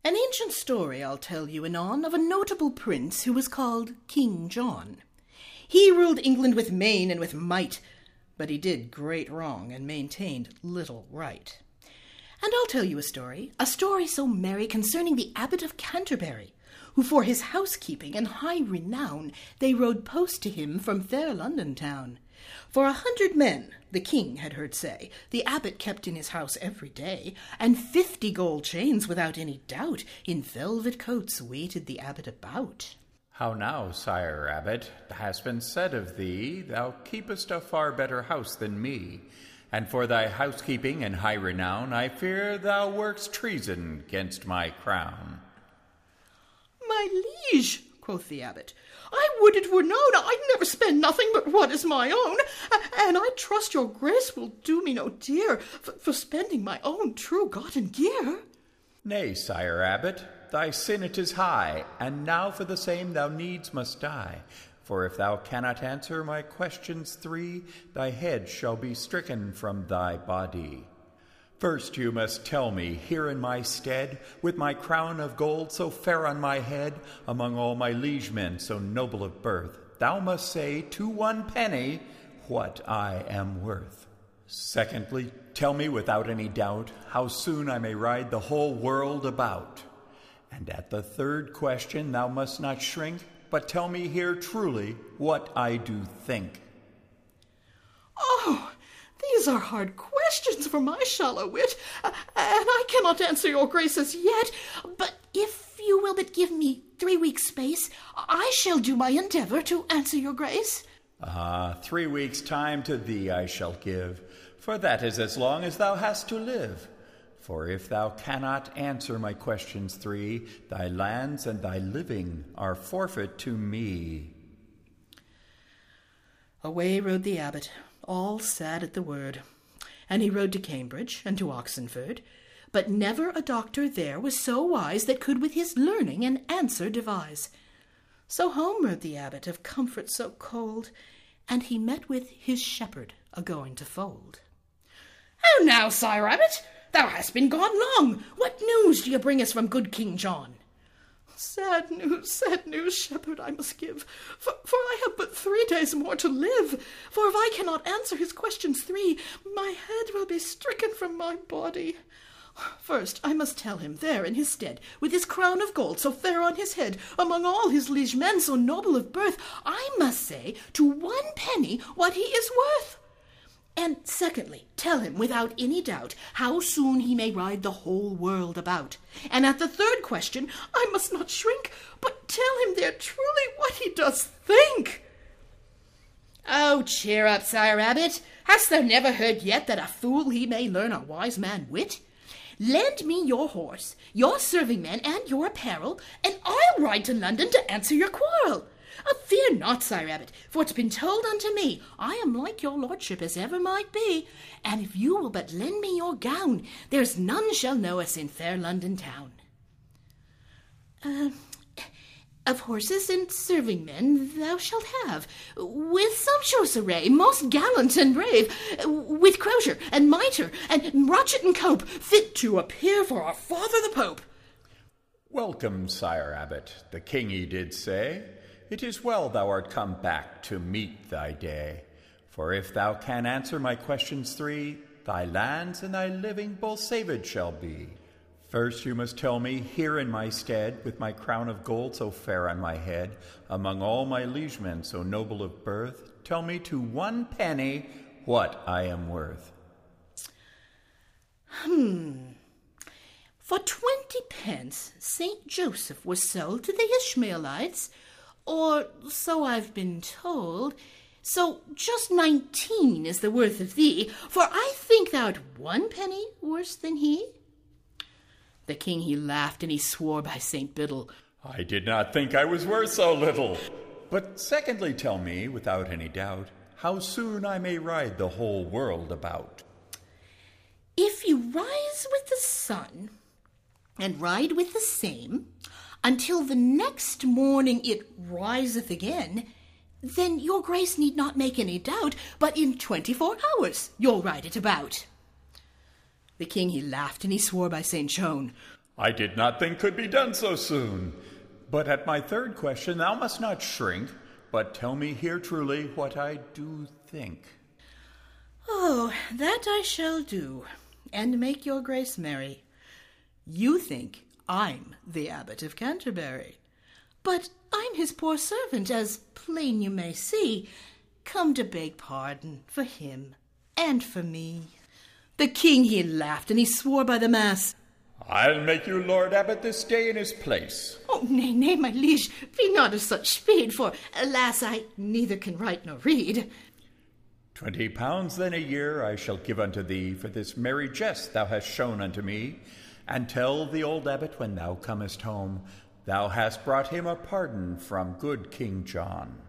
An ancient story I'll tell you anon of a notable prince who was called King John. He ruled England with main and with might, but he did great wrong and maintained little right. And I'll tell you a story so merry concerning the Abbot of Canterbury, who for his housekeeping and high renown they rode post to him from fair London town. For 100 men, the king had heard say, the abbot kept in his house every day, and 50 gold chains without any doubt in velvet coats waited the abbot about. How now, sire abbot, has been said of thee, thou keepest a far better house than me, and for thy housekeeping and high renown, I fear thou work'st treason 'gainst my crown. My liege, quoth the abbot, I would it were known I'd never spend nothing but what is my own, and I trust your grace will do me no dear for spending my own true gotten gear. Nay, sire abbot, thy sin it is high, and now for the same thou needs must die. For if thou cannot answer my questions 3, thy head shall be stricken from thy body. First you must tell me, here in my stead, with my crown of gold so fair on my head, among all my liegemen so noble of birth, thou must say to 1 penny what I am worth. Secondly, tell me without any doubt how soon I may ride the whole world about. And at the 3rd question thou must not shrink, but tell me here truly what I do think. Oh, these are hard questions for my shallow wit, and I cannot answer your grace as yet, but if you will but give me 3 weeks' space, I shall do my endeavour to answer your grace. 3 weeks' time to thee I shall give, for that is as long as thou hast to live. For if thou cannot answer my questions 3, thy lands and thy living are forfeit to me. Away rode the abbot, all sad at the word, and he rode to Cambridge and to Oxenford, but never a doctor there was so wise that could with his learning an answer devise. So home rode the abbot of comfort so cold, and he met with his shepherd a-going to fold. How now, sire abbot? Thou hast been gone long. What news do you bring us from good King John? Sad news, shepherd, I must give, for I have but 3 days more to live. For if I cannot answer his questions 3, my head will be stricken from my body. First, I must tell him there in his stead, with his crown of gold so fair on his head, among all his liege men so noble of birth, I must say to 1 penny what he is worth. And secondly, tell him without any doubt how soon he may ride the whole world about. And at the 3rd question, I must not shrink, but tell him there truly what he does think. Oh, cheer up, sire abbot. Hast thou never heard yet that a fool he may learn a wise man wit? Lend me your horse, your serving men, and your apparel, and I'll ride to London to answer your quarrel. Fear not, sire abbot, for it's been told unto me, I am like your lordship as ever might be, and if you will but lend me your gown, there's none shall know us in fair London town. Of horses and serving men thou shalt have, with sumptuous array, most gallant and brave, with crosier and mitre and rochet and cope, fit to appear for our father the Pope. Welcome, sire abbot, the king he did say. It is well thou art come back to meet thy day. For if thou can answer my questions 3, thy lands and thy living both saved shall be. First you must tell me, here in my stead, with my crown of gold so fair on my head, among all my liegemen so noble of birth, tell me to 1 penny what I am worth. For 20 pence, St. Joseph was sold to the Ishmaelites, or so I've been told. So just 19 is the worth of thee, for I think thou'rt 1 penny worse than he. The king he laughed, and he swore by St. Biddle, I did not think I was worth so little. But secondly tell me, without any doubt, how soon I may ride the whole world about. If you rise with the sun, and ride with the same, until the next morning it riseth again, then your grace need not make any doubt, but in 24 hours you'll ride it about. The king he laughed, and he swore by St. Joan, I did not think could be done so soon. But at my third question thou must not shrink, but tell me here truly what I do think. Oh, that I shall do, and make your grace merry. You think I'm the Abbot of Canterbury, but I'm his poor servant, as plain you may see, come to beg pardon for him and for me. The king he laughed, and he swore by the mass, I'll make you Lord Abbot this day in his place. Oh, nay, nay, my liege, be not of such speed, for, alas, I neither can write nor read. 20 pounds then a year I shall give unto thee for this merry jest thou hast shown unto me, and tell the old abbot when thou comest home, thou hast brought him a pardon from good King John.